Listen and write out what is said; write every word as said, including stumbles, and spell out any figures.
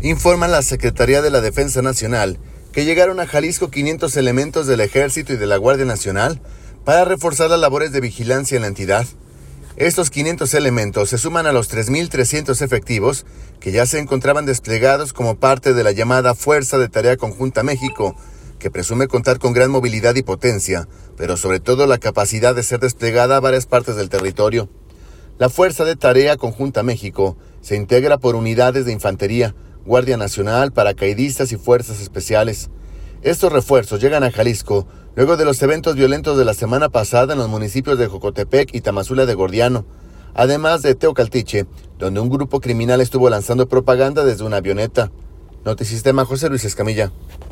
Informa la Secretaría de la Defensa Nacional que llegaron a Jalisco quinientos elementos del Ejército y de la Guardia Nacional para reforzar las labores de vigilancia en la entidad. Estos quinientos elementos se suman a los tres mil trescientos efectivos que ya se encontraban desplegados como parte de la llamada Fuerza de Tarea Conjunta México, que presume contar con gran movilidad y potencia, pero sobre todo la capacidad de ser desplegada a varias partes del territorio. La Fuerza de Tarea Conjunta México se integra por unidades de infantería, Guardia Nacional, paracaidistas y fuerzas especiales. Estos refuerzos llegan a Jalisco luego de los eventos violentos de la semana pasada en los municipios de Jocotepec y Tamazula de Gordiano, además de Teocaltiche, donde un grupo criminal estuvo lanzando propaganda desde una avioneta. Notisistema, José Luis Escamilla.